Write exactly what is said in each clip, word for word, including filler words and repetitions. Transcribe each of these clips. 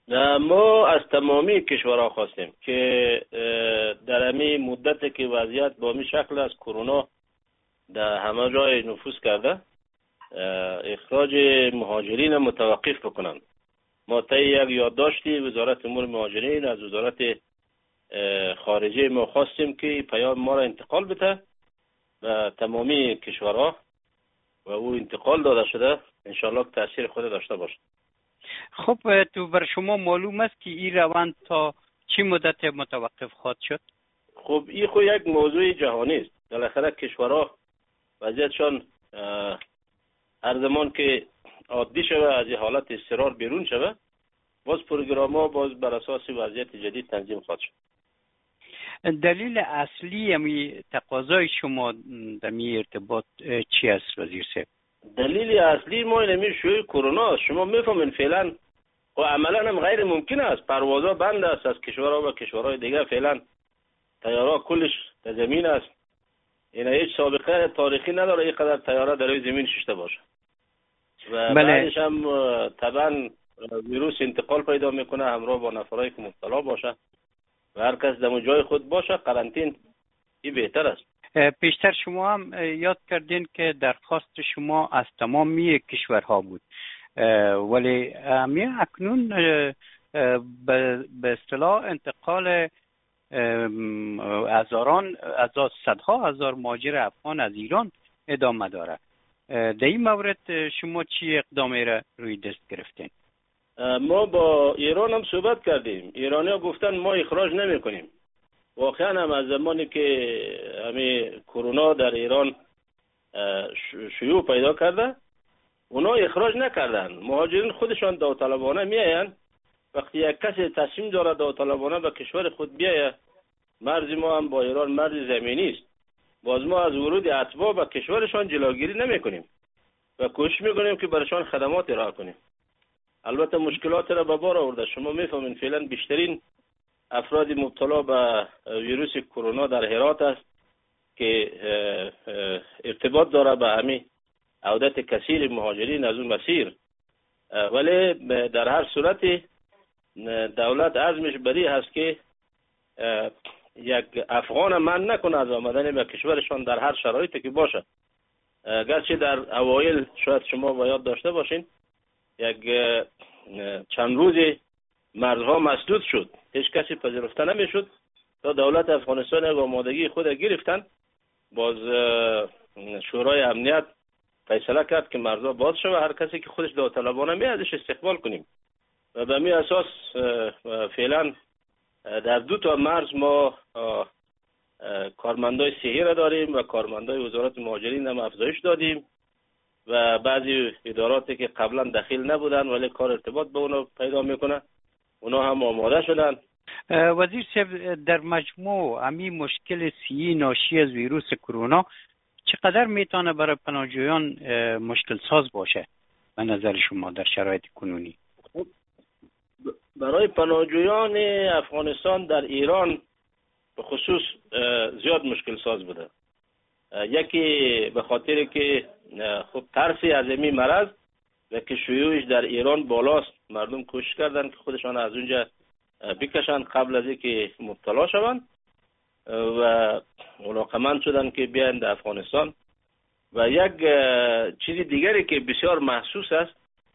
ما از تمامی کشورها خواستیم که در همین مدت که وضعیت با می شکل از کرونا در همه جای نفوذ کرده اخراج مهاجرین متوقف بکنن. ما طی یک یادداشتی وزارت امور مهاجرین از وزارت خارجه ما خواستیم که پیام ما را انتقال بده به تمامی کشورها و او انتقال داده شده، انشالله که تاثیر خود داشته باشه. خب تو بر شما معلوم است که این روند تا چی مدت متوقف خواهد شد؟ خب این خود یک موضوع جهانی است. بالاخره کشورها وضعیتشان هر زمان که عادی شوه از این حالت اضطرار بیرون شوه، باز پروگرام ها باز بر اساس وضعیت جدید تنظیم خواهد شد. دلیل اصلی امی تقاضای شما در می ارتباط چی است وزیر صاحب؟ دلیل اصلی ما اینمی شوی کرونا است. شما میفهمین فعلا و عملا هم غیر ممکن است، پروازها بند است از کشورها و کشورهای دیگه. فعلا طیاره کلش در زمین است. این هیچ سابقه تاریخی نداره اینقدر طیاره در روی زمین ششته باشه و بله. بعدش هم طبعا ویروس انتقال پیدا میکنه همراه با نفرایی که مبتلا باشه و هر کس در جای خود باشه. قرنطین این بهتر است. پیشتر شما هم یاد کردین که درخواست شما از تمامی کشورها بود، ولی می اکنون به اصطلاح انتقال هزاران از صدها هزار مهاجر افغان از ایران ادامه داره. در این مورد شما چی اقدامی را روی دست گرفتین؟ ما با ایران هم صحبت کردیم. ایرانی ها گفتن ما اخراج نمی کنیم. واقعا هم از زمانی که همین کرونا در ایران شیوع پیدا کرده اونا اخراج نکردن. مهاجرین خودشان داوطلبانه میاین. وقتی یک کسی تصمیم داره داوطلبانه به کشور خود بیایه، مرز ما هم با ایران مرز زمینی است، باز ما از ورود اتباع به کشورشان جلوگیری نمی کنیم و کوشش میکنیم که برشان خدمات ارائه کنیم. البته مشکلات را به بار آورده. شما میفهمین فعلا بیشترین افراد مبتلا به ویروس کرونا در هرات است که ارتباط داره به همین عودت کثیر مهاجرین از اون مسیر. ولی در هر صورت دولت عزمش بری هست که یک افغان من نکنه از آمدن به کشورشان در هر شرایطی که باشه. گرچه در اوایل شاید شما باید داشته باشین یک چند روزی مرزها مسدود شد، هیچ کسی پذیرفته نمیشد تا دولت افغانستان با آمادگی خود گرفتن. باز شورای امنیت فیصله کرد که مرزها باز شود، هر کسی که خودش داوطلبانه می ازش استقبال کنیم و به می اساس فعلا در دو تا مرز ما کارمندای صحی را داریم و کارمندای وزارت مهاجرین هم افزایش دادیم و بعضی اداراتی که قبلا دخیل نبودن ولی کار ارتباط به اونا پیدا میکنه اونا هم آماده شدن. وزیر صاحب، در مجموع همین مشکل صحی ناشی از ویروس کرونا چقدر میتونه برای پناهجویان مشکل ساز باشه به نظر شما در شرایط کنونی؟ برای پناهجویان افغانستان در ایران به خصوص زیاد مشکل ساز بوده. یکی به خاطر که خب ترسی از این مرض و که شیوعش در ایران بالاست، مردم کوشش کردن که خودشان از اونجا بکشن قبل از اینکه مبتلا شوند و علاقمند شدن که بیاین در افغانستان. و یک چیز دیگری که بسیار محسوس است،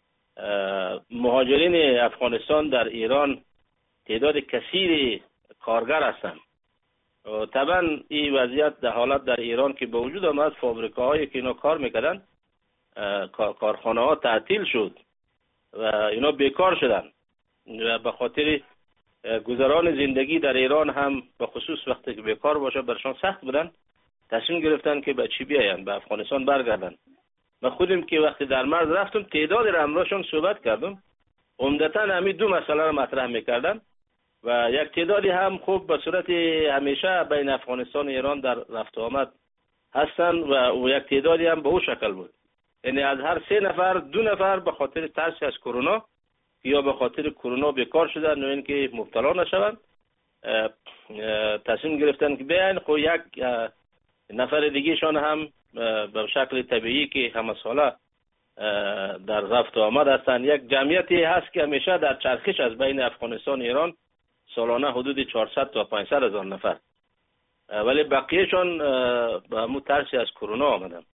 مهاجرین افغانستان در ایران تعداد کثیری کارگر هستند. طبعا این وضعیت در حالت در ایران که به وجود آمد، فابریکاهایی که اینا کار میکردن، کارخانه ها تعطیل شد و اینا بیکار شدن و به خاطر گذران زندگی در ایران هم به خصوص وقتی که بیکار باشه برشان سخت بودن، تصمیم گرفتن که به چی بیاین، به افغانستان برگردن. ما خودم که وقتی در مرز رفتم تعداد را همراهشون صحبت کردم، عمدتاً همین دو مسئله را مطرح میکردن و یک تعدادی هم خوب به صورت همیشه بین افغانستان و ایران در رفت و آمد هستن و یک تعدادی هم به اون شکل بود. یعنی از هر سه نفر دو نفر به خاطر ترس از کرونا یا به خاطر کرونا بیکار شدن و اینکه مبتلا نشوند تصمیم گرفتن که بیاین. خب یک نفر دیگه شان هم به شکل طبیعی که همه ساله در رفت و آمد هستند. یک جمعیتی هست که همیشه در چرخش از بین افغانستان و ایران سالانه حدود چهارصد تا پانصد هزار نفر، ولی بقیهشان به همون ترسی از کرونا آمدن.